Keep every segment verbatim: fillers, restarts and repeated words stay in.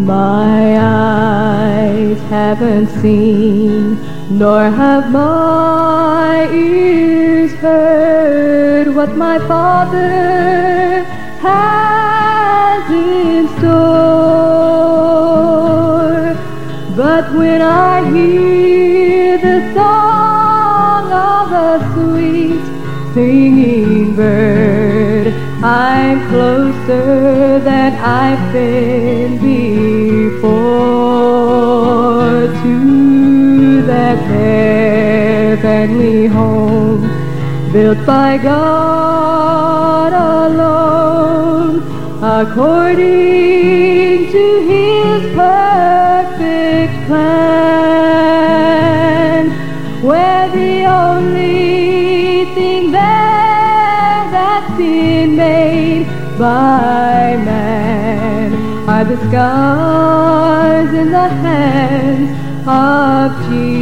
My eyes haven't seen, nor have my ears heard what my Father has in store. But when I hear the song of a sweet singing bird, I'm closer than I've been before to that heavenly home built by God alone, according to His perfect plan, where the only thing there that's been made by man are the scars in the hands of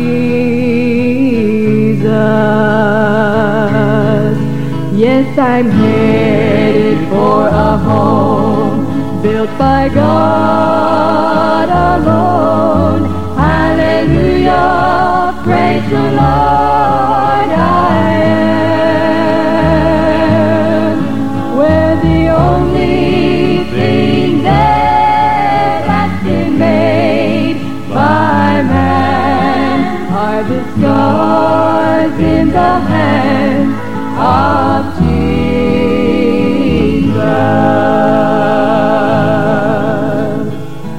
Jesus. Yes, I'm headed for a home built by God alone. Hallelujah, praise the Lord, I am, where the only thing there that's been made by man are the scars in the hands of Jesus.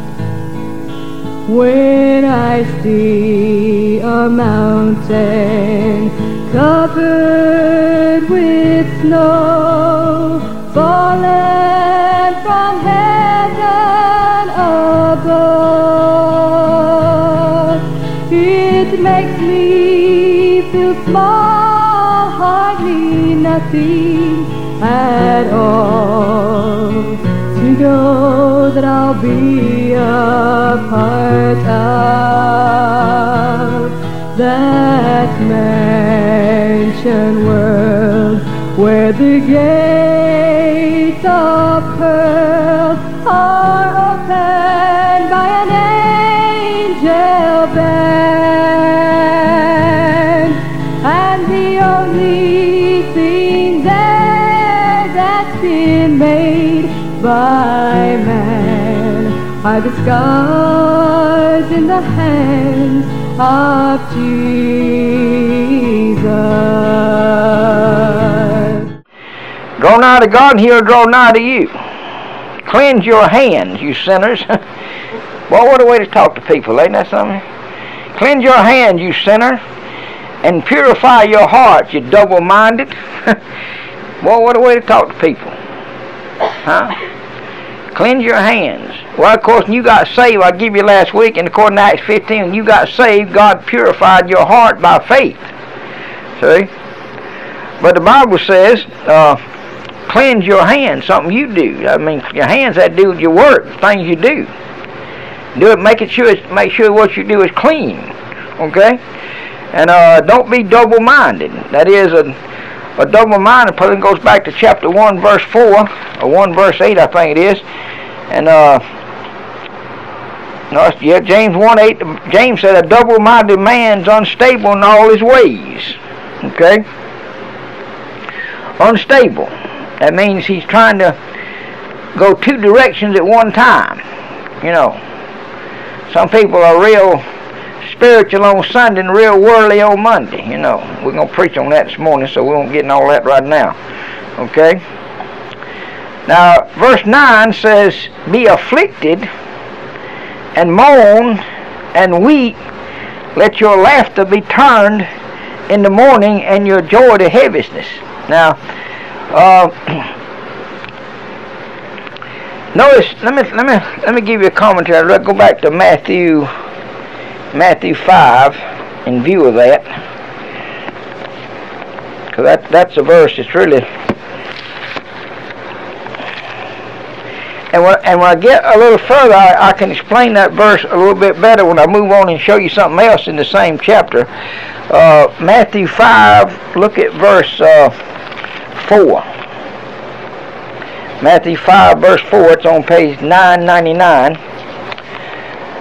When I see a mountain covered with snow, fallen from heaven above, it makes me feel small, hardly nothing at all, to know that I'll be a part of that mansion world, where the gates of pearl are opened by an angel band, and the only thing there that's been made by man are the scars in the hands of Jesus. Draw nigh to God, and He'll draw nigh to you. Cleanse your hands, you sinners. Well, what a way to talk to people, ain't that something? Cleanse your hands, you sinner, and purify your heart, you double-minded. Well, what a way to talk to people. Huh? Cleanse your hands. Well, of course, when you got saved, I give you last week, and according to Acts fifteen, when you got saved, God purified your heart by faith. See? But the Bible says, uh, cleanse your hands, something you do. I mean, your hands that do with your work, things you do. Do it, make it sure, make sure what you do is clean. Okay? And uh, don't be double-minded. That is, a, a double-minded person goes back to chapter one, verse four, or one, verse eight, I think it is. And, uh, no, yeah, James one, eight, James said, a double-minded man's unstable in all his ways. Okay? Unstable. That means he's trying to go two directions at one time. You know, some people are real spiritual on Sunday and real worldly on Monday. You know, we're going to preach on that this morning, so we won't get into all that right now. Okay? Now, verse nine says, be afflicted and moan and weep. Let your laughter be turned in the morning and your joy to heaviness. Now, uh, notice. Let me let me let me give you a commentary. Let's go back to Matthew, Matthew five, in view of that, because that that's a verse that's really. And when, and when I get a little further, I, I can explain that verse a little bit better when I move on and show you something else in the same chapter. Uh, Matthew five, look at verse uh, four. Matthew five, verse four, it's on page nine ninety-nine.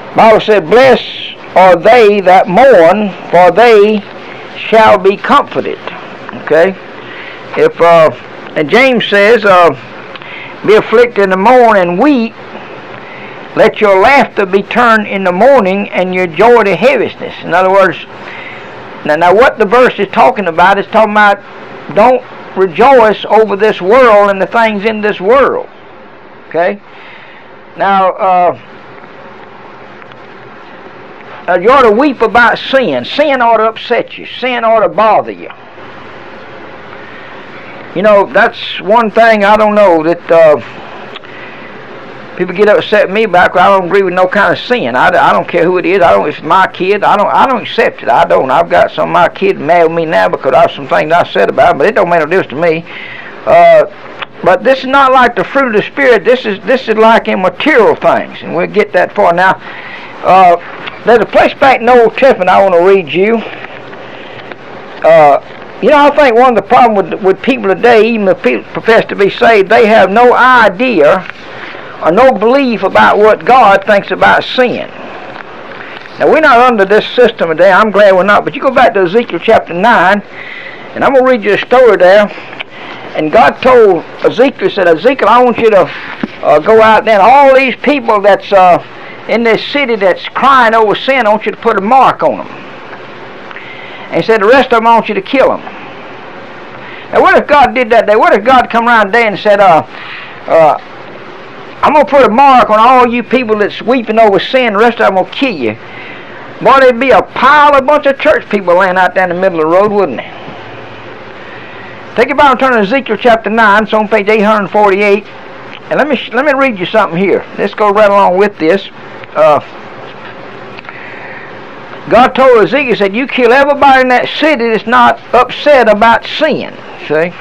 Bible said, blessed are they that mourn, for they shall be comforted. Okay? If, uh, and James says, uh, be afflicted and mourn and weep, let your laughter be turned in the morning and your joy to heaviness. In other words, now, now what the verse is talking about is talking about don't rejoice over this world and the things in this world. Okay? Now, uh, uh, you ought to weep about sin. Sin ought to upset you. Sin ought to bother you. You know, that's one thing I don't know that uh, people get upset with me about. I don't agree with no kind of sin. I, I don't care who it is. I don't. If it's my kid, I don't. I don't accept it. I don't. I've got some of my kids mad with me now because of some things I said about them, but it don't make no difference to me. Uh, but this is not like the fruit of the Spirit. This is this is like in material things, and we'll get that far now. Uh, there's a place back in the Old Testament I want to read you. Uh, You know, I think one of the problems with, with people today, even if people profess to be saved, they have no idea or no belief about what God thinks about sin. Now, we're not under this system today. I'm glad we're not. But you go back to Ezekiel chapter nine, and I'm going to read you a story there. And God told Ezekiel, he said, Ezekiel, I want you to uh, go out there, and all these people that's uh, in this city that's crying over sin, I want you to put a mark on them. And he said, the rest of them, I want you to kill them. Now, what if God did that day? What if God come around today and said, uh, uh, I'm going to put a mark on all you people that's weeping over sin, the rest of them will kill you. Boy, there'd be a pile, a bunch of church people laying out there in the middle of the road, wouldn't there? Take your Bible and turn to Ezekiel chapter nine. It's on page eight forty-eight. And let me, let me read you something here. Let's go right along with this. Uh, God told Ezekiel, said, you kill everybody in that city that's not upset about sin. See?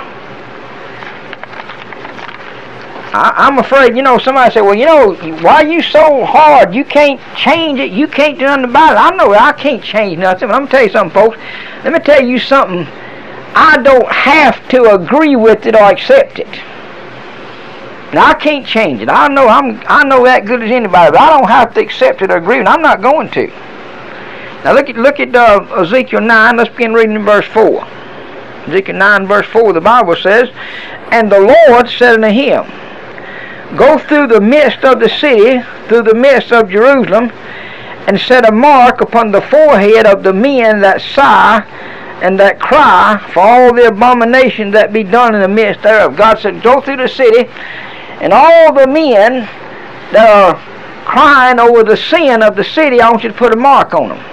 I, I'm afraid, you know, somebody said, well, you know, why are you so hard? You can't change it. You can't do nothing about it. I know I can't change nothing. But I'm going to tell you something, folks. Let me tell you something. I don't have to agree with it or accept it. Now, I can't change it. I know I'm. I know that good as anybody, but I don't have to accept it or agree with it. I'm not going to. Now look at look at uh, Ezekiel nine. Let's begin reading in verse four. Ezekiel nine, verse four. The Bible says, and the Lord said unto him, go through the midst of the city, through the midst of Jerusalem, and set a mark upon the forehead of the men that sigh and that cry for all the abominations that be done in the midst thereof. God said, go through the city, and all the men that are crying over the sin of the city, I want you to put a mark on them.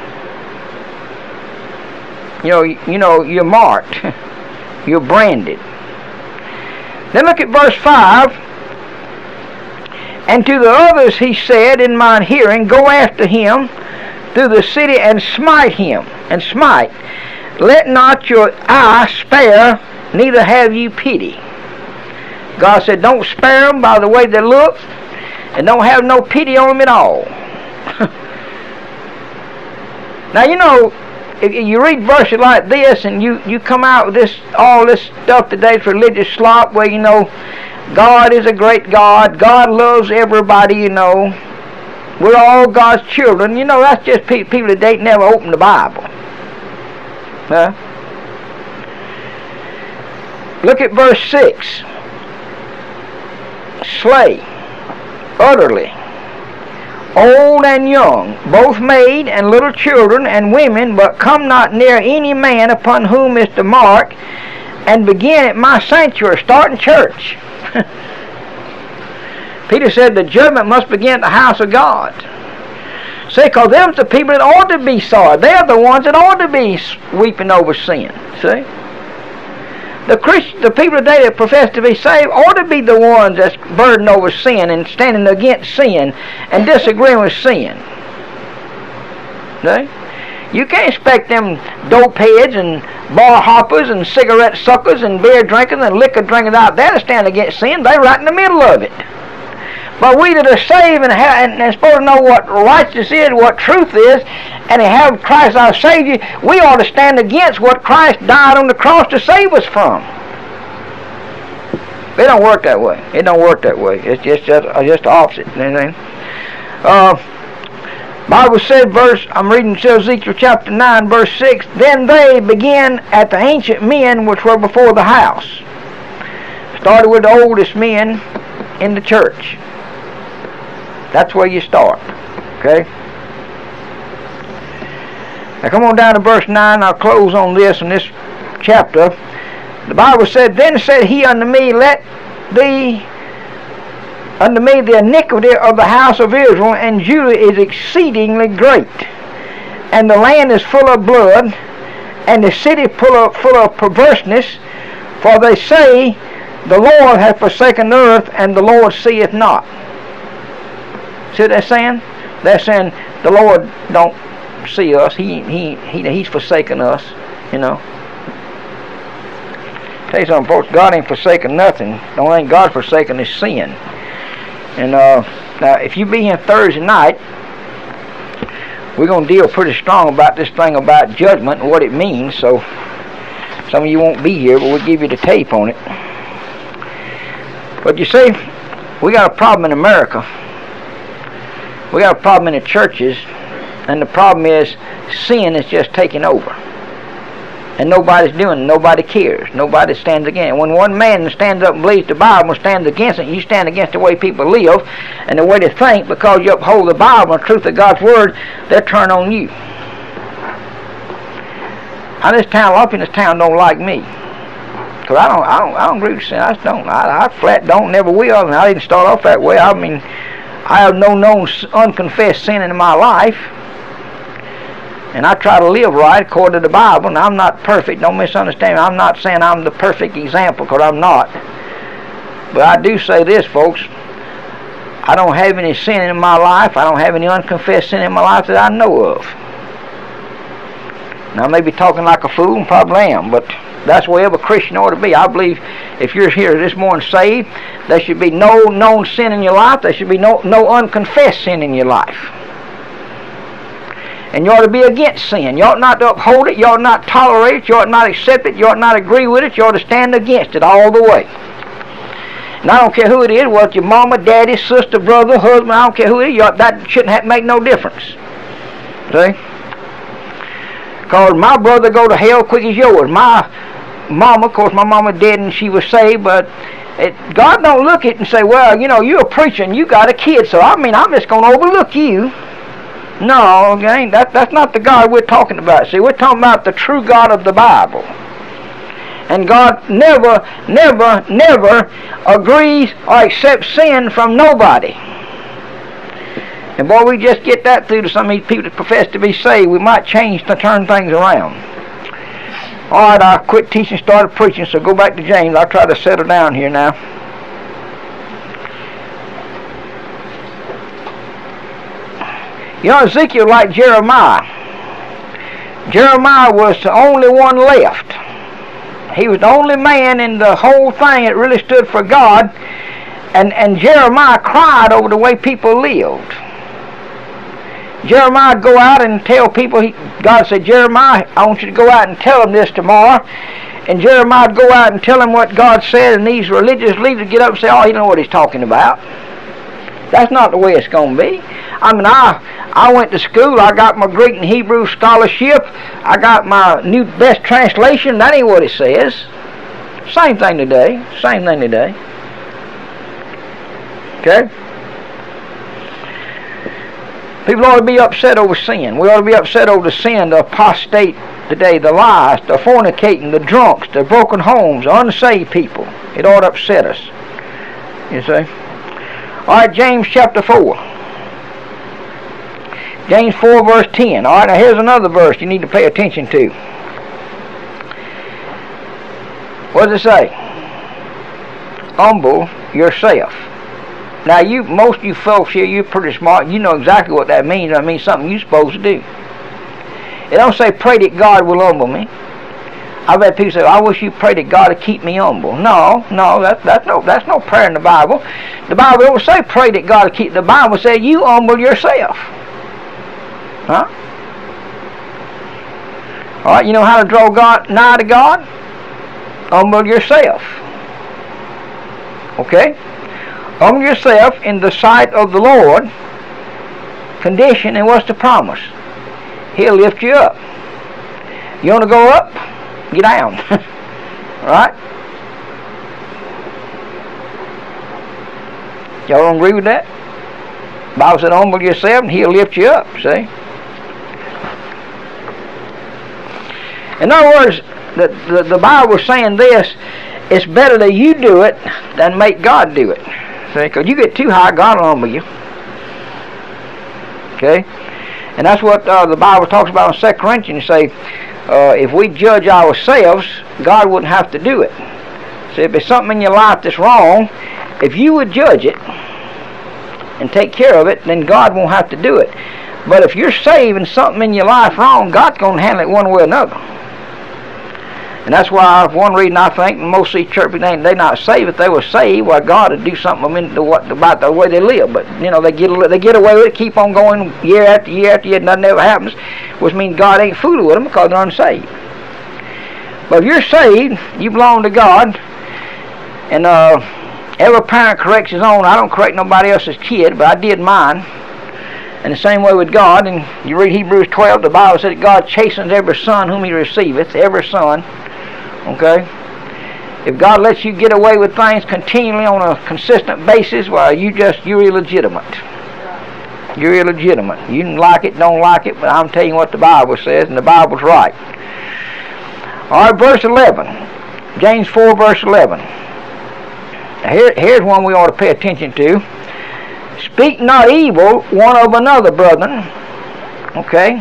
You know, you know, you're marked. You're branded. Then look at verse five. And to the others he said in mine hearing, go after him through the city and smite him, and smite. Let not your eye spare, neither have you pity. God said, don't spare them by the way they look, and don't have no pity on them at all. Now, you know, if you read verses like this and you, you come out with this all this stuff today's religious slop where, you know, God is a great God, God loves everybody, you know, we're all God's children, you know, that's just pe people that they never opened the Bible. Huh? Look at verse six. Slay utterly old and young, both maid and little children and women, but come not near any man upon whom is the mark, and begin at my sanctuary. Start in church. Peter said the judgment must begin at the house of God. See, because them's the people that ought to be sorry. They're the ones that ought to be weeping over sin. See? The Christian, the people today that profess to be saved ought to be the ones that's burdened over sin and standing against sin and disagreeing with sin. See? You can't expect them dope heads and bar hoppers and cigarette suckers and beer drinkers and liquor drinkers out there to stand against sin. They're right in the middle of it. But we that are saved and, have, and, and supposed to know what righteousness is, what truth is, and have Christ our Savior, we ought to stand against what Christ died on the cross to save us from. It don't work that way. It don't work that way. It's just just, just the opposite. Anything. Uh, Bible said, verse, I'm reading Ezekiel chapter nine, verse six, then they began at the ancient men which were before the house. Started with the oldest men in the church. That's where you start. Okay? Now come on down to verse nine. I'll close on this in this chapter. The Bible said, then said he unto me, let thee unto me the iniquity of the house of Israel and Judah is exceedingly great, and the land is full of blood, and the city full of, full of perverseness, for they say, the Lord hath forsaken the earth, and the Lord seeth not. See what they're saying? They're saying the Lord don't see us. He he he he's forsaken us. You know. Tell you something, folks. God ain't forsaken nothing. The only thing God's forsaken is sin. And uh, now, if you be here Thursday night, we're gonna deal pretty strong about this thing about judgment and what it means. So some of you won't be here, but we'll give you the tape on it. But you see, we got a problem in America. We got a problem in the churches, and the problem is sin is just taking over. And nobody's doing it. Nobody cares. Nobody stands against it. When one man stands up and believes the Bible and stands against it, you stand against the way people live and the way they think, because you uphold the Bible and the truth of God's Word, they'll turn on you. Now, this town, a lot of people in this town don't like me. Because I don't, I don't, I don't agree with sin. I just don't. I, I flat don't, never will. And I didn't start off that way. I mean, I have no known unconfessed sin in my life. And I try to live right according to the Bible. And I'm not perfect. Don't misunderstand me. I'm not saying I'm the perfect example, because I'm not. But I do say this, folks. I don't have any sin in my life. I don't have any unconfessed sin in my life that I know of. Now, I may be talking like a fool, and probably am, but that's the way every Christian ought to be. I believe if you're here this morning saved, there should be no known sin in your life. There should be no, no unconfessed sin in your life. And you ought to be against sin. You ought not to uphold it. You ought not tolerate it. You ought not accept it. You ought not agree with it. You ought to stand against it all the way. And I don't care who it is, whether it's your mama, daddy, sister, brother, husband, I don't care who it is. You ought, that shouldn't have, make no difference. See? Because my brother go to hell quick as yours. My mama, of course, my mama dead and she was saved, but it, God don't look at it and say, well, you know, you're a preacher and you got a kid, so I mean, I'm just going to overlook you. No, okay, that, that's not the God we're talking about. See, we're talking about the true God of the Bible. And God never, never, never agrees or accepts sin from nobody. And boy, we just get that through to some of these people that profess to be saved. We might change to turn things around. All right, I quit teaching, started preaching, so go back to James. I'll try to settle down here now. You know, Ezekiel like Jeremiah. Jeremiah was the only one left. He was the only man in the whole thing that really stood for God. And, and Jeremiah cried over the way people lived. Jeremiah would go out and tell people, he, God said, Jeremiah, I want you to go out and tell them this tomorrow. And Jeremiah would go out and tell them what God said, and these religious leaders would get up and say, oh, you know what he's talking about. That's not the way it's going to be. I mean, I I went to school. I got my Greek and Hebrew scholarship. I got my New Best Translation. That ain't what it says. Same thing today. Same thing today. Okay? People ought to be upset over sin. We ought to be upset over the sin, the apostate today, the lies, the fornicating, the drunks, the broken homes, the unsaved people. It ought to upset us. You see? All right, James chapter four. James four verse ten. All right, now here's another verse you need to pay attention to. What does it say? Humble yourself. Now, you, most of you folks here, you're pretty smart. You know exactly what that means. That means something you're supposed to do. It don't say pray that God will humble me. I've had people say, I wish you pray that God would keep me humble. No, no, that, that's no that's no prayer in the Bible. The Bible don't say pray that God would keep. The Bible says you humble yourself. Huh? All right, you know how to draw God nigh to God? Humble yourself. Okay? Humble yourself in the sight of the Lord. condition and what's the promise? He'll lift you up. You want to go up? Get down. Right? Y'all don't agree with that? The Bible said, humble yourself and He'll lift you up, see? In other words, the, the, the Bible is saying this, it's better that you do it than make God do it. See? Because you get too high, God will humble you. Okay? And that's what uh, the Bible talks about in Second Corinthians. Say, uh, if we judge ourselves, God wouldn't have to do it. See, if there's something in your life that's wrong, if you would judge it and take care of it, then God won't have to do it. But if you're saved and something in your life wrong, God's going to handle it one way or another. And that's why one reason I think most of these churches, they they're not saved. If they were saved, well, God would do something what, about the way they live. But you know, they get they get away with it, keep on going year after year after year, nothing ever happens, which means God ain't fooling with them because they're unsaved. But if you're saved, you belong to God, and uh, every parent corrects his own. I don't correct nobody else's kid, but I did mine. And the same way with God. And you read Hebrews twelve, the Bible said that God chastens every son whom He receiveth, every son. Okay? If God lets you get away with things continually on a consistent basis, well, you just, you're illegitimate. You're illegitimate. You can like it, don't like it, but I'm telling you what the Bible says, and the Bible's right. All right, verse eleven. James four, verse eleven. Now here, here's one we ought to pay attention to. Speak not evil one of another, brethren. Okay?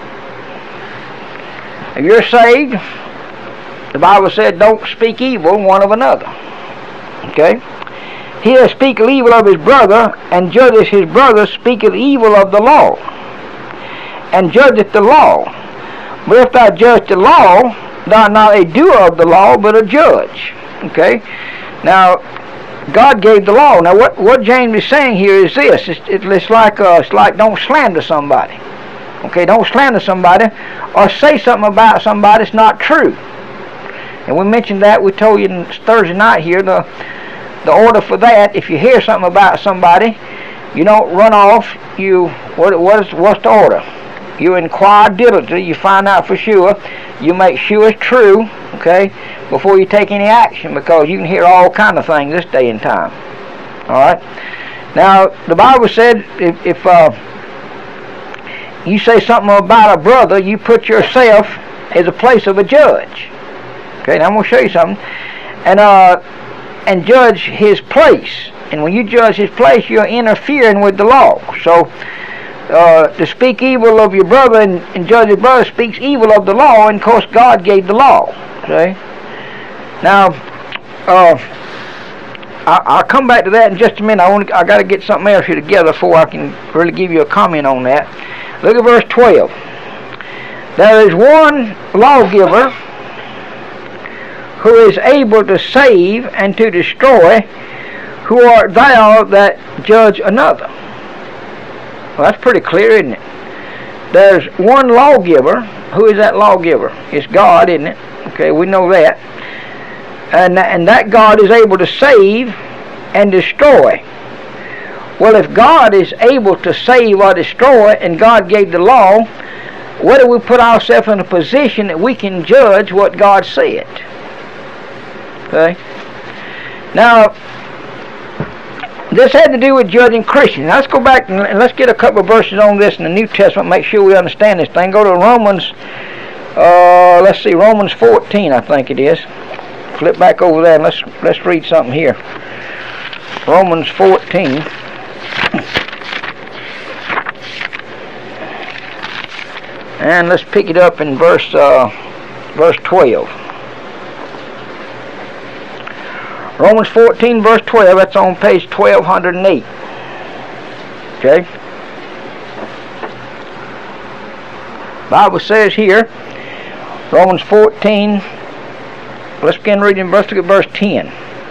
If you're saved, the Bible said, don't speak evil one of another. Okay? He that speaketh evil of his brother, and judgeth his brother, speaketh evil of the law, and judgeth the law. But if thou judge the law, thou art not a doer of the law, but a judge. Okay? Now, God gave the law. Now, what, what James is saying here is this. It's, it's, like, uh, it's like don't slander somebody. Okay? Don't slander somebody, or say something about somebody that's not true. And we mentioned that, we told you Thursday night here, the the order for that. If you hear something about somebody, you don't run off. You what what is what's the order? You inquire diligently, you find out for sure, you make sure it's true, okay, before you take any action, because you can hear all kind of things this day and time. Alright? Now, the Bible said if, if uh, you say something about a brother, you put yourself as a place of a judge. Okay, now I'm going to show you something. And uh, and judge his place. And when you judge his place, you're interfering with the law. So, uh, to speak evil of your brother and, and judge your brother speaks evil of the law, and of course God gave the law. Okay? Now, uh, I, I'll come back to that in just a minute. I want to, I got to get something else here together before I can really give you a comment on that. Look at verse twelve. There is one lawgiver who is able to save and to destroy. Who art thou that judge another? Well, that's pretty clear, isn't it? There's one lawgiver. Who is that lawgiver? It's God, isn't it? Okay, we know that. And, and that God is able to save and destroy. Well, if God is able to save or destroy, and God gave the law, what do we put ourselves in a position that we can judge what God said? Okay. Now, this had to do with judging Christians. Now, let's go back and let's get a couple of verses on this in the New Testament. Make sure we understand this thing. Go to Romans. Uh, let's see, Romans fourteen, I think it is. Flip back over there and let's let's read something here. Romans fourteen. And let's pick it up in verse uh, verse twelve. Romans fourteen, verse twelve, that's on page twelve oh eight. Okay? Bible says here, Romans fourteen, let's begin reading, let's look at verse ten.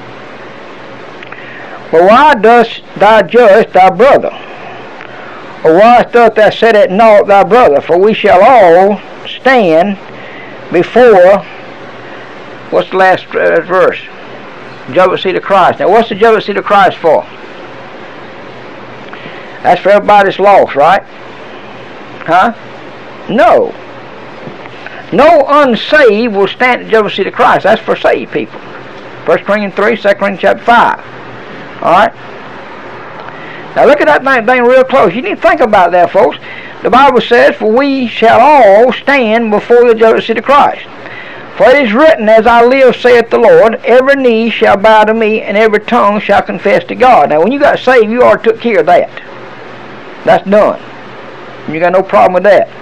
But why dost thou judge thy brother? Or why dost thou set at naught thy brother? For we shall all stand before, what's the last uh, verse? Judgment seat of Christ. Now, what's the judgment seat of Christ for? That's for everybody that's lost, right? Huh? No. No unsaved will stand at the judgment seat of Christ. That's for saved people. First Corinthians three, Second Corinthians chapter five. Alright? Now look at that thing, thing real close. You need to think about that, folks. The Bible says, for we shall all stand before the judgment seat of Christ. For it is written, as I live, saith the Lord, every knee shall bow to me, and every tongue shall confess to God. Now when you got saved, you already took care of that. That's done. You got no problem with that.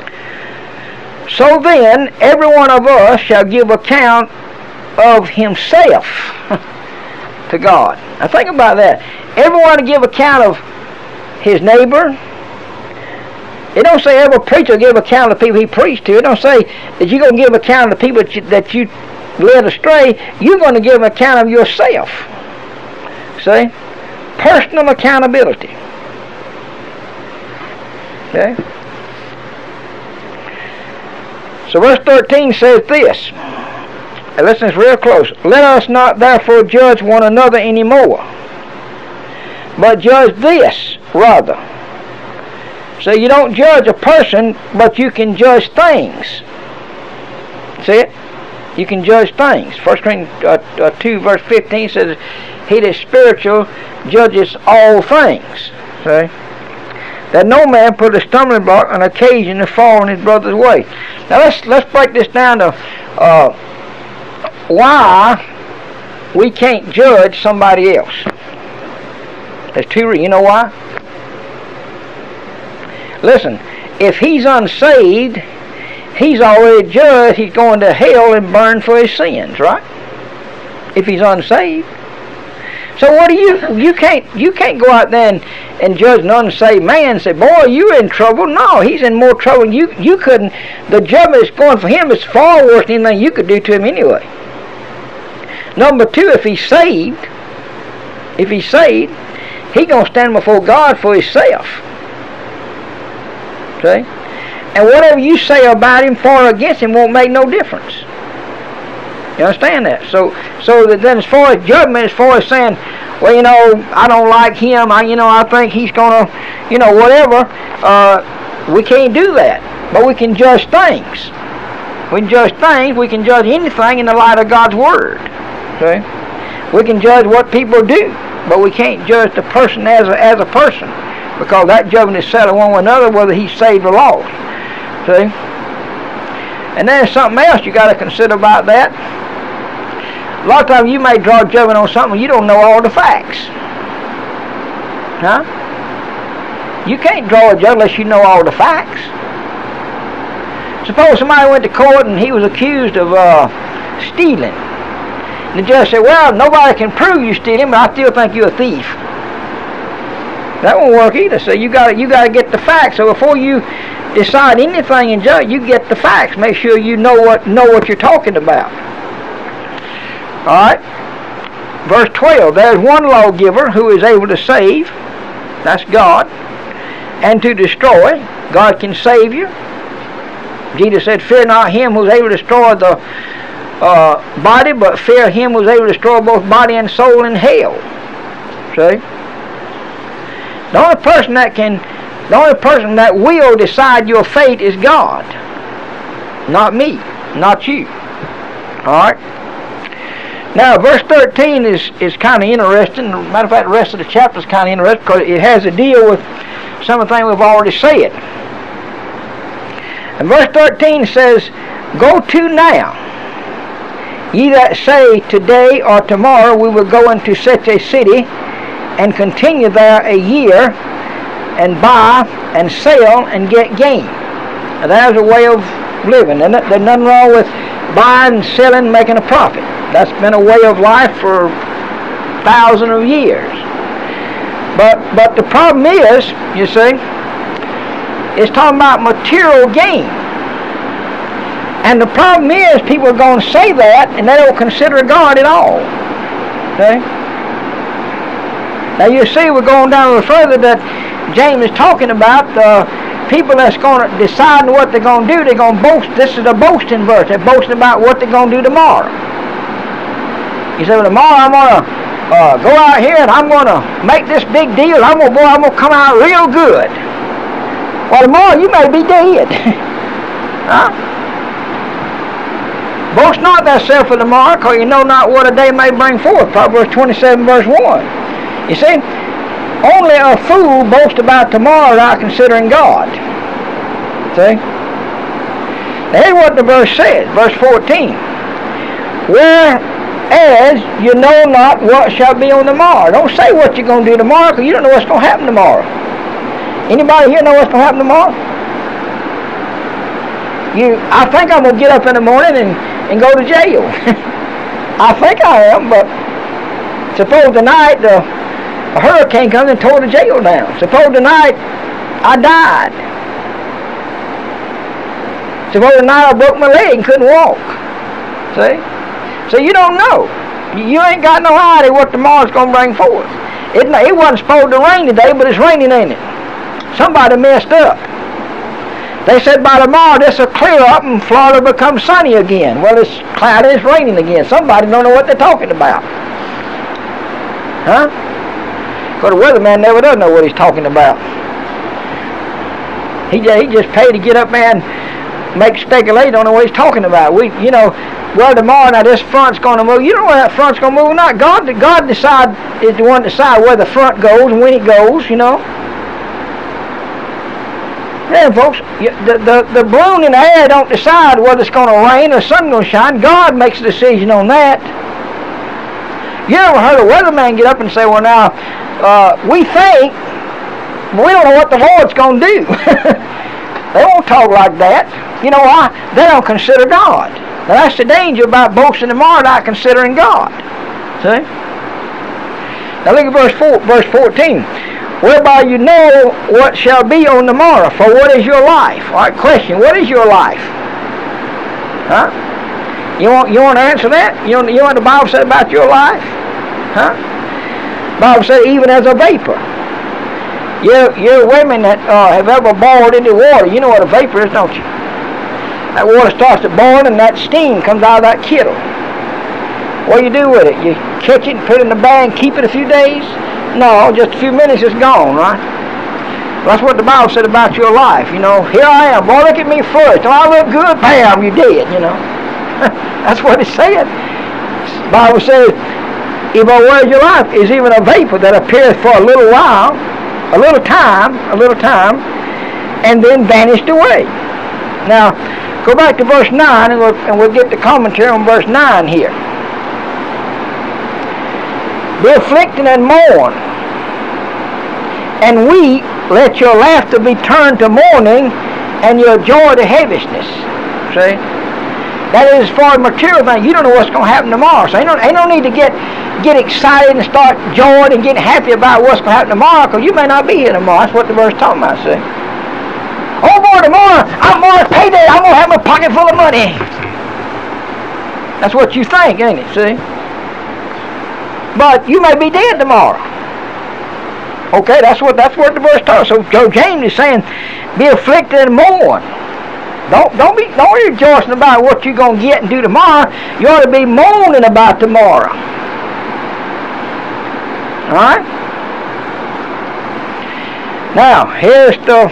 So then, every one of us shall give account of himself to God. Now think about that. Everyone to give account of his neighbor. It don't say every preacher will give account of the people he preached to. It don't say that you're going to give account of the people that you, that you led astray. You're going to give account of yourself. See? Personal accountability. Okay? So verse thirteen says this. And listen, it's real close. Let us not therefore judge one another anymore, but judge this rather. So you don't judge a person, but you can judge things. See it? You can judge things. First Corinthians uh, uh, two verse fifteen says, he that is spiritual judges all things. See? That no man put a stumbling block on occasion to fall in his brother's way. Now let's let's break this down to uh, why we can't judge somebody else. There's two reasons. You know why? Listen, if he's unsaved, he's already judged. He's going to hell and burned for his sins, right? If he's unsaved. So what do you, you can't you can't go out there and, and judge an unsaved man and say, boy, you're in trouble. No, he's in more trouble than you. You couldn't, the judgment that's going for him is far worse than anything you could do to him anyway. Number two, if he's saved, if he's saved, he's going to stand before God for himself. See? And whatever you say about him, for or against him, won't make no difference. You understand that? So, so that then, as far as judgment, as far as saying, well, you know, I don't like him. I, you know, I think he's gonna, you know, whatever. Uh, we can't do that, but we can judge things. We can judge things. We can judge anything in the light of God's word. Okay? We can judge what people do, but we can't judge the person as a, as a person, because that judgment is set on one another, whether he's saved or lost. See? And then there's something else you got to consider about that. A lot of times you may draw judgment on something you don't know all the facts. Huh? You can't draw a judgment unless you know all the facts. Suppose somebody went to court and he was accused of uh, stealing. And the judge said, well, nobody can prove you stealing, but I still think you're a thief. That won't work either. So you got you got to get the facts. So before you decide anything in judge, you get the facts. Make sure you know what know what you're talking about. All right. Verse twelve. There's one lawgiver who is able to save. That's God. And to destroy. God can save you. Jesus said, "Fear not him who is able to destroy the uh, body, but fear him who is able to destroy both body and soul in hell." See. The only person that can, the only person that will decide your fate is God. Not me, not you. Alright? Now, verse thirteen is, is kind of interesting. Matter of fact, the rest of the chapter is kind of interesting because it has to deal with some of the things we've already said. And verse thirteen says, "Go to now, ye that say, today or tomorrow we will go into such a city, and continue there a year, and buy and sell and get gain." Now there's a way of living. There's nothing wrong with buying and selling, making a profit. That's been a way of life for thousands of years. But but the problem is, you see, it's talking about material gain. And the problem is, people are going to say that, and they don't consider God at all. Okay? Now you see, we're going down a little further that James is talking about uh, people that's going to decide what they're going to do. They're going to boast. This is a boasting verse. They're boasting about what they're going to do tomorrow. You say, well, tomorrow I'm going to uh, go out here and I'm going to make this big deal. I'm going to, boy, I'm going to come out real good. Well, tomorrow you may be dead. Huh? Boast not thyself of tomorrow, because you know not what a day may bring forth. Proverbs twenty-seven, verse one. You see, only a fool boasts about tomorrow without considering God. See? Here's what the verse says, verse fourteen. Whereas you know not what shall be on the morrow. Don't say what you're going to do tomorrow, because you don't know what's going to happen tomorrow. Anybody here know what's going to happen tomorrow? You, I think I'm going to get up in the morning and, and go to jail. I think I am, but suppose tonight the, a hurricane comes and tore the jail down. Suppose tonight I died. Suppose tonight I broke my leg and couldn't walk. See? So you don't know. You ain't got no idea what tomorrow's going to bring forth. It, it wasn't supposed to rain today, but it's raining, ain't it? Somebody messed up. They said by tomorrow this will clear up and Florida will become sunny again. Well, it's cloudy, it's raining again. Somebody don't know what they're talking about. Huh? Because the weatherman never does know what he's talking about. He just, he just paid to get up there and make speculate, don't know what he's talking about. We, you know, well, tomorrow now this front's going to move. You don't know where that front's going to move or not. God, God decide is the one to decide where the front goes and when it goes, you know. Yeah, folks, the, the, the balloon in the air don't decide whether it's going to rain or the sun's going to shine. God makes a decision on that. You ever heard a weatherman get up and say, well, now, uh, we think, but we don't know what the Lord's going to do. They won't talk like that. You know why? They don't consider God. Now, that's the danger about boasting tomorrow, not considering God. See? Now, look at verse four, verse fourteen. Whereby you know what shall be on the morrow. For what is your life? All right, question. What is your life? Huh? You want you want to answer that? You want, you know what the Bible said about your life? Huh? The Bible said even as a vapor. You you women that uh, have ever boiled into water, you know what a vapor is, don't you? That water starts to boil and that steam comes out of that kettle. What do you do with it? You catch it and put it in the bag and keep it a few days? No, just a few minutes it's gone, right? That's what the Bible said about your life, you know. Here I am, boy, look at me first. Do I look good? Bam, you're dead, you know. That's what it said. The Bible says, if where's your life is even a vapor that appears for a little while, a little time, a little time, and then vanished away. Now, go back to verse nine, and we'll, and we'll get the commentary on verse nine here. Be afflicted and mourn, and weep, let your laughter be turned to mourning, and your joy to heaviness. See? That is as far as material things. You don't know what's going to happen tomorrow. So ain't no, ain't no need to get get excited and start joying and getting happy about what's going to happen tomorrow, because you may not be here tomorrow. That's what the verse is talking about, see? Oh boy, tomorrow, I'm going to payday. I'm going to have my pocket full of money. That's what you think, ain't it, see? But you may be dead tomorrow. Okay, that's what that's what the verse talks. So, so James is saying, be afflicted and mourn. Don't don't be don't be rejoicing about what you're gonna get and do tomorrow. You ought to be mourning about tomorrow. All right. Now here's the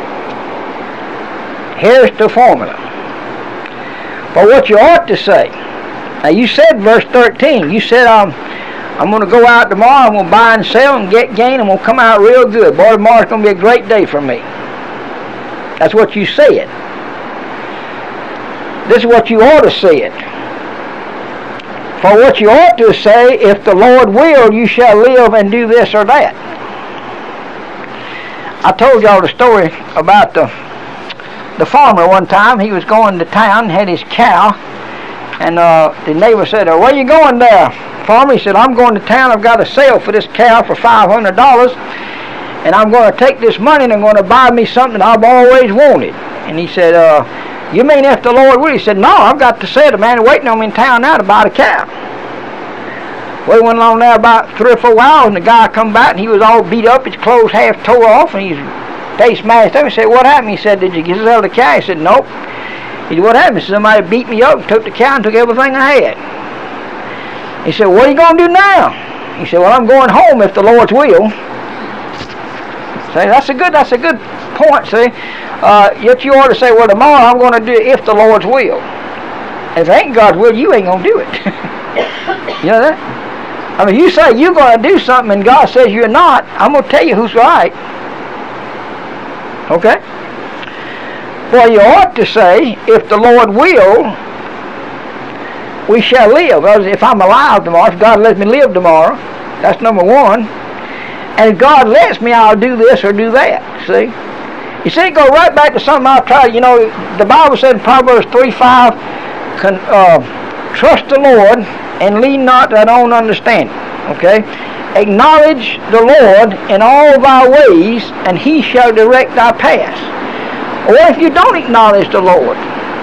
here's the formula for what you ought to say. Now you said verse thirteen. You said um. I'm going to go out tomorrow, I'm going to buy and sell and get gain, I'm going to come out real good. Boy, tomorrow's going to be a great day for me. That's what you said. This is what you ought to say it. For what you ought to say, if the Lord will, you shall live and do this or that. I told y'all the story about the, the farmer one time. He was going to town, had his cow, and uh, the neighbor said, oh, where you going there, farmer? He said, I'm going to town. I've got a sale for this cow for five hundred dollars, and I'm going to take this money and I'm going to buy me something I've always wanted. And he said, uh, you mean if the Lord will? He said, no, I've got to sell. The man waiting on me in town now to buy the cow. Well, he went along there about three or four hours, and the guy come back, and he was all beat up, his clothes half tore off, and he's face smashed up. He said, what happened? He said, did you get sell the cow? He said, nope. He said, what happened? He said, somebody beat me up and took the cow and took everything I had. He said, what are you going to do now? You say, well, I'm going home if the Lord's will. See, that's a good, that's a good point, see. Uh, yet you ought to say, well, tomorrow I'm going to do it if the Lord's will. If it ain't God's will, you ain't going to do it. You know that? I mean, you say you're going to do something and God says you're not, I'm going to tell you who's right. Okay? Well, you ought to say, if the Lord will, we shall live. Because if I'm alive tomorrow, if God lets me live tomorrow, that's number one. And if God lets me, I'll do this or do that. See? You see, it goes right back to something I've tried. You know, the Bible said in Proverbs three five, Con, uh, trust the Lord and lean not to thine own understanding. Okay? Acknowledge the Lord in all thy ways, and he shall direct thy paths. Or if you don't acknowledge the Lord,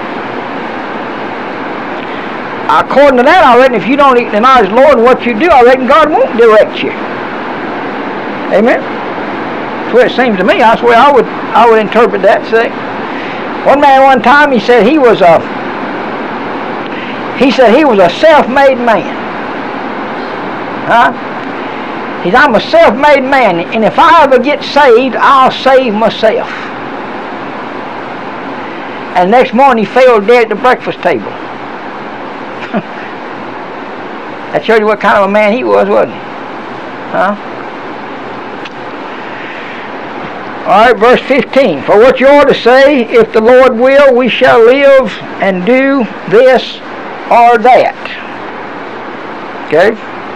according to that, I reckon if you don't acknowledge the Lord and what you do, I reckon God won't direct you. Amen? That's what it seems to me. That's the way I would, I would interpret that, see? One man one time, he said he was a, he said he was a self-made man. Huh? He said, I'm a self-made man, and if I ever get saved, I'll save myself. And next morning, he fell dead at the breakfast table. That showed you what kind of a man he was, wasn't he? Huh? Alright, verse fifteen. For what you ought to say, if the Lord will, we shall live and do this or that. Okay?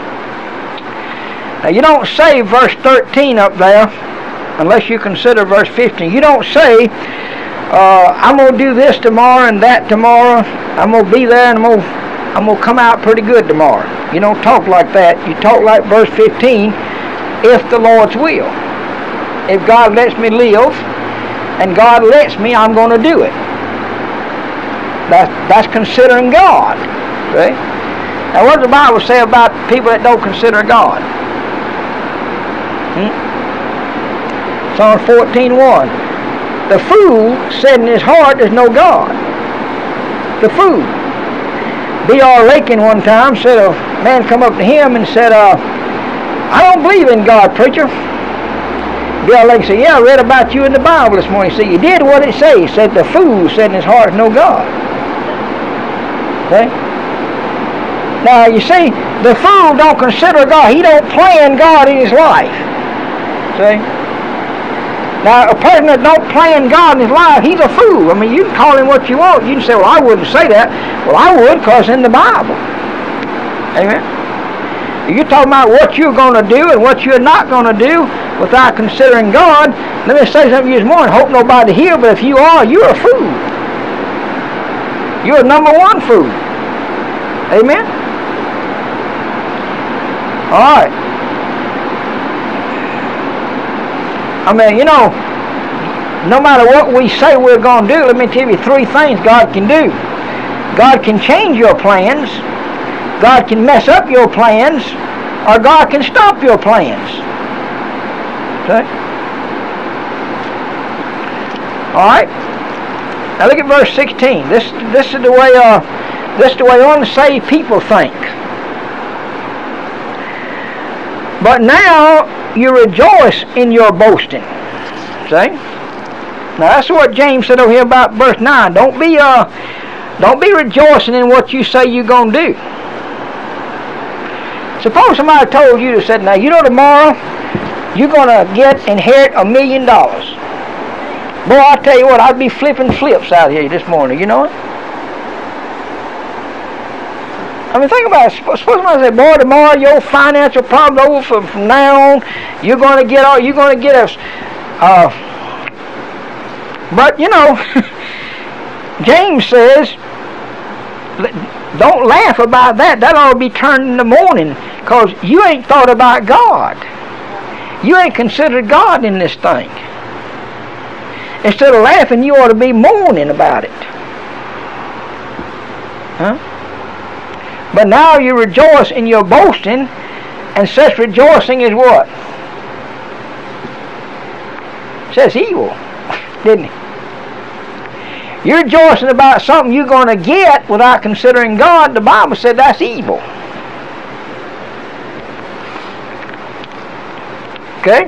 Now you don't say verse thirteen up there unless you consider verse fifteen. You don't say, uh, I'm going to do this tomorrow and that tomorrow. I'm going to be there and I'm going to, I'm going to come out pretty good tomorrow. You don't talk like that. You talk like verse fifteen, if the Lord's will. If God lets me live and God lets me, I'm going to do it. That's, that's considering God. Right? Now what does the Bible say about people that don't consider God? Hmm? Psalm fourteen one. The fool said in his heart, there's no God. The fool. B R Lakin one time said, a man come up to him and said, uh, I don't believe in God, preacher. B R Lakin said, yeah, I read about you in the Bible this morning. He said, you did what it says. He said, the fool said in his heart, there's no God. Okay? Now, you see, the fool don't consider God. He don't plan God in his life. See? Now, a person that don't plan God in his life, he's a fool. I mean, you can call him what you want. You can say, well, I wouldn't say that. Well, I would, because in the Bible. Amen? You're talking about what you're going to do and what you're not going to do without considering God. Let me say something to you this morning. Hope nobody here, but if you are, you're a fool. You're a number one fool. Amen? All right. I mean, you know, no matter what we say we're going to do, let me tell you three things God can do. God can change your plans, God can mess up your plans, or God can stop your plans. Okay? All right. Now look at verse sixteen. This this is the way uh this is the way unsaved people think. But now you rejoice in your boasting. See? Now that's what James said over here about verse nine. Don't be uh don't be rejoicing in what you say you're gonna do. Suppose somebody told you to say, now you know tomorrow you're gonna get inherit a million dollars. Boy, I tell you what, I'd be flipping flips out here this morning, you know it? I mean, think about it. Suppose somebody say, boy, tomorrow your financial problem's over from, from now on. You're going to get all, you're going to get us. Uh, but, you know, James says, don't laugh about that. That ought to be turned into mourning, because you ain't thought about God. You ain't considered God in this thing. Instead of laughing, you ought to be mourning about it. Huh? But now you rejoice in your boasting, and such rejoicing is what? It says evil, didn't it? You're rejoicing about something you're going to get without considering God. The Bible said that's evil. Okay?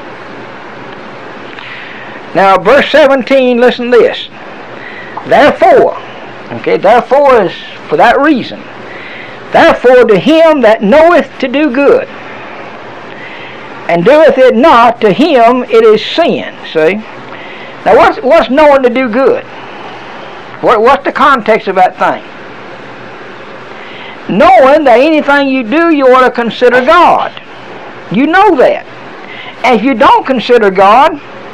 Now, verse seventeen, listen to this. Therefore, okay, therefore is for that reason. Therefore, to him that knoweth to do good, and doeth it not, to him it is sin. See? Now, what's, what's knowing to do good? What, what's the context of that thing? Knowing that anything you do, you ought to consider God. You know that. And if you don't consider God,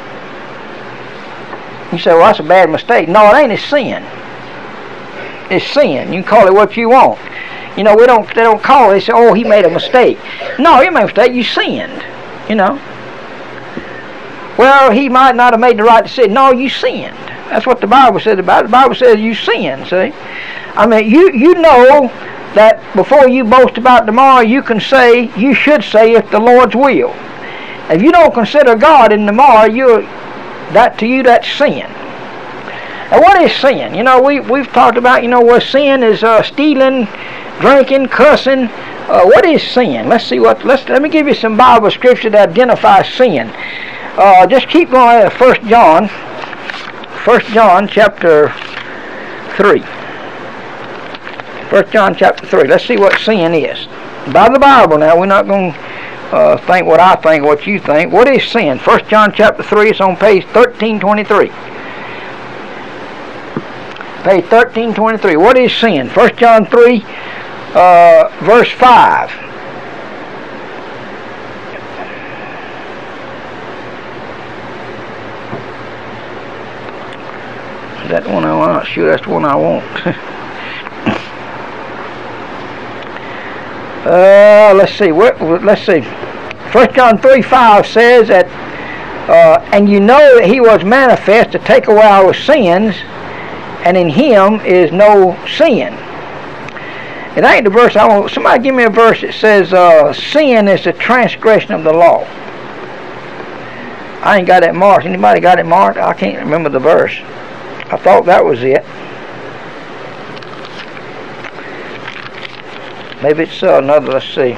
you say, well, that's a bad mistake. No, it ain't. It's sin. It's sin. You can call it what you want. You know, we don't. They don't call it. They say, oh, he made a mistake. No, you made a mistake. You sinned. You know. Well, he might not have made the right decision. No, you sinned. That's what the Bible says about it. The Bible says you sin, see? I mean, you, you know that before you boast about tomorrow, you can say, you should say, if the Lord's will. If you don't consider God in tomorrow, you're, that to you, that's sin. Now, what is sin? You know, we, we've talked about, you know, where sin is uh, stealing, drinking, cussing. Uh, what is sin? Let's see what, let's, let me give you some Bible scripture that identifies sin. Uh, just keep going at First John. First John chapter three. First John chapter three. Let's see what sin is. By the Bible now. We're not going to uh, think what I think, what you think. What is sin? First John chapter three. It's on page thirteen twenty-three. Page thirteen twenty-three. What is sin? First John three, uh, verse five. That one I want. Sure, that's the one I want. uh, let's see. What? Let's see. First John three five says that, uh, and you know that he was manifest to take away our sins, and in him is no sin. It ain't the verse I want. Somebody give me a verse that says uh, sin is the transgression of the law. I ain't got it marked. Anybody got it marked? I can't remember the verse. I thought that was it. Maybe it's uh, another, let's see.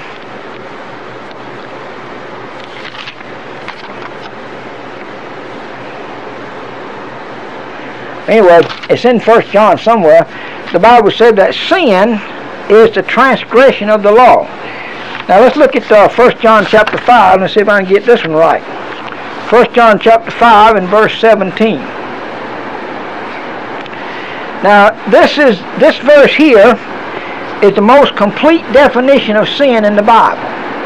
Anyway, it's in First John somewhere. The Bible said that sin is the transgression of the law. Now let's look at uh, First John chapter five and see if I can get this one right. First John chapter five and verse seventeen. Now, this is this verse here is the most complete definition of sin in the Bible.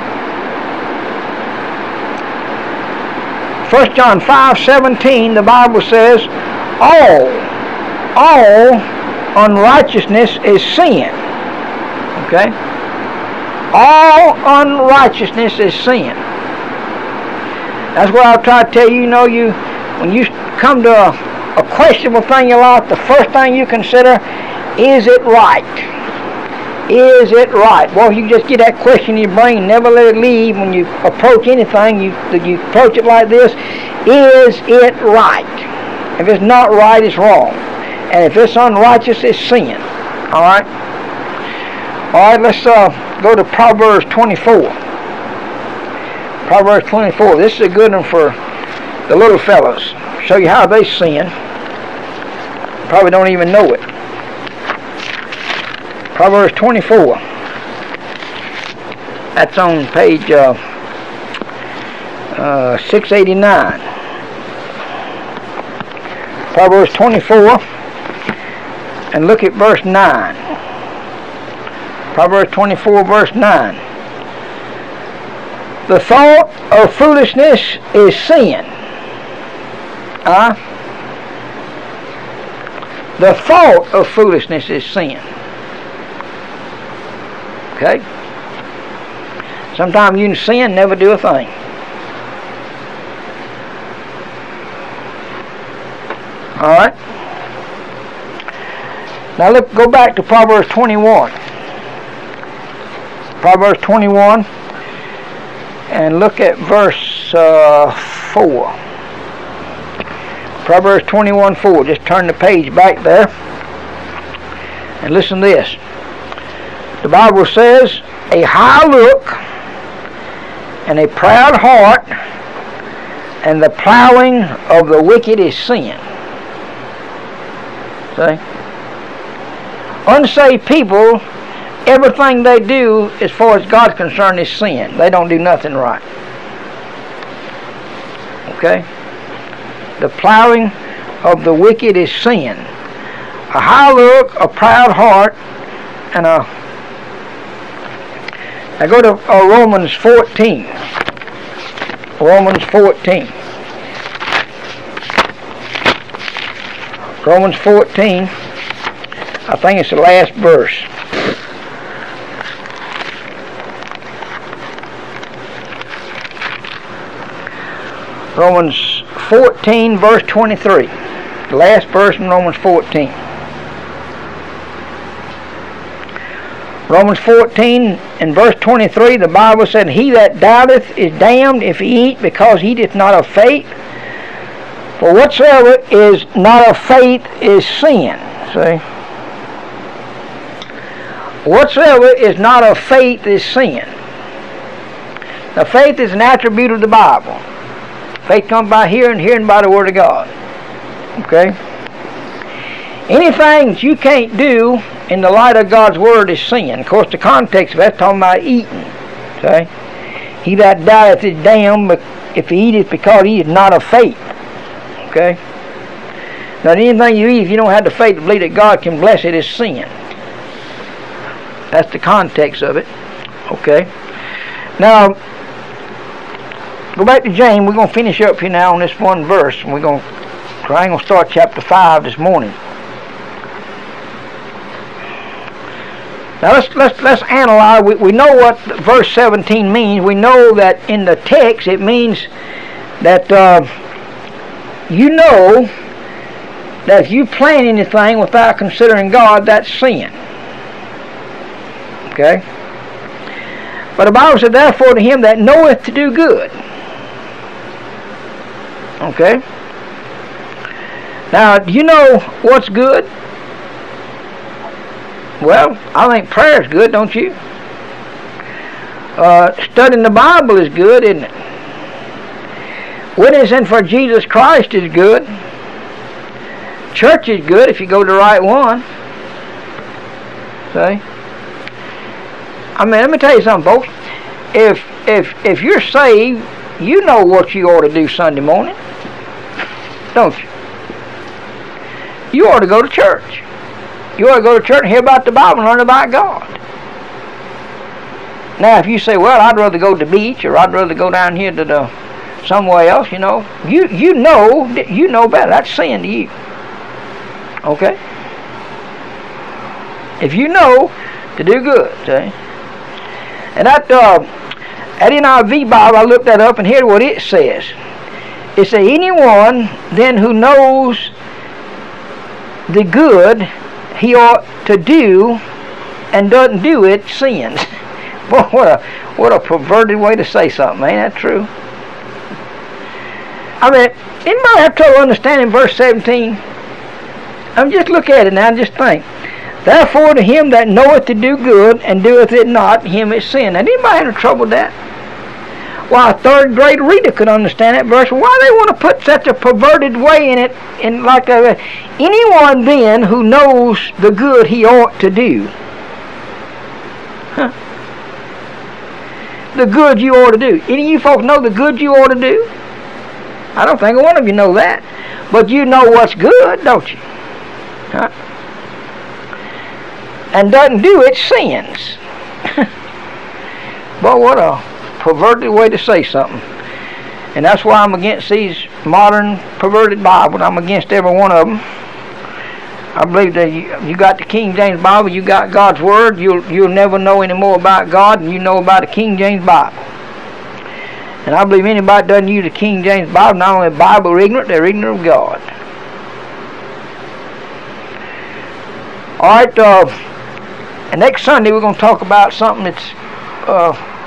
First John five seventeen, the Bible says, all, all unrighteousness is sin. Okay? All unrighteousness is sin. That's what I'll try to tell you. You know, you when you come to a A questionable thing in your life, the first thing you consider, is it right? Is it right? Well, if you just get that question in your brain, never let it leave when you approach anything, you, you approach it like this, is it right? If it's not right, it's wrong. And if it's unrighteous, it's sin. Alright? Alright, let's uh, go to Proverbs twenty-four. Proverbs twenty-four. This is a good one for the little fellas. Show you how they sin. Probably don't even know it. Proverbs twenty-four. That's on page uh, uh, six eighty-nine. Proverbs twenty-four. And look at verse nine. Proverbs twenty-four, verse nine. The thought of foolishness is sin. Huh? The thought of foolishness is sin. Okay? Sometimes you can sin and never do a thing. Alright? Now look, go back to Proverbs twenty-one. Proverbs twenty-one. And look at verse uh, four. Proverbs twenty-one four. Just turn the page back there. And listen to this. The Bible says, a high look and a proud heart, and the plowing of the wicked is sin. See? Unsaved people, everything they do as far as God's concerned is sin. They don't do nothing right. Okay? The plowing of the wicked is sin. A high look, a proud heart, and a... I go to uh, Romans fourteen. Romans fourteen. Romans fourteen. I think it's the last verse. Romans fourteen, verse twenty-three. The last verse in Romans fourteen. Romans fourteen and verse twenty-three, the Bible said, He that doubteth is damned if he eat, because he eateth not of faith. For whatsoever is not of faith is sin. See? Whatsoever is not of faith is sin. Now, faith is an attribute of the Bible. Faith comes by hearing, hearing by the Word of God. Okay? Anything that you can't do in the light of God's Word is sin. Of course, the context of that's talking about eating. Okay? He that dieth is damned if he eateth, because he is not of faith. Okay? Now, anything you eat, if you don't have the faith to believe that God can bless it, is sin. That's the context of it. Okay? Now, go back to James. We're going to finish up here now on this one verse. And we're going to, I ain't going to start chapter five this morning. Now let's let's let's analyze. We we know what verse seventeen means. We know that in the text it means that uh, you know that if you plan anything without considering God, that's sin. Okay. But the Bible said, therefore, to him that knoweth to do good. Okay. Now, do you know what's good? Well, I think prayer is good, don't you? Uh, studying the Bible is good, isn't it? Witnessing for Jesus Christ is good. Church is good if you go to the right one. See? I mean, let me tell you something, folks. If if if you're saved, you know what you ought to do Sunday morning, don't you? You ought to go to church. You ought to go to church and hear about the Bible and learn about God. Now, if you say, well, I'd rather go to the beach, or I'd rather go down here to the somewhere else, you know, you you know you know better. That's sin to you. Okay? If you know to do good, see? And that uh, that N I V Bible, I looked that up, and here's what it says. It says, anyone then who knows the good he ought to do and doesn't do it sins. Boy, what a what a perverted way to say something. Ain't that true? I mean, anybody have trouble understanding verse seventeen? I mean, just look at it now and just think. Therefore, to him that knoweth to do good and doeth it not, him is sin. Now, anybody have trouble with that? Why, a third grade reader could understand that verse. Why they want to put such a perverted way in it? In like a, anyone then who knows the good he ought to do. Huh? The good you ought to do. Any of you folks know the good you ought to do? I don't think one of you know that. But you know what's good, don't you? Huh? And doesn't do it, sins. But what a perverted way to say something. And that's why I'm against these modern perverted Bibles. I'm against every one of them. I believe that you, you got the King James Bible, you got God's Word, you'll, you'll never know any more about God than you know about the King James Bible. And I believe anybody that doesn't use the King James Bible, not only Bible are ignorant, they're ignorant of God. Alright, uh, and next Sunday we're going to talk about something that's uh,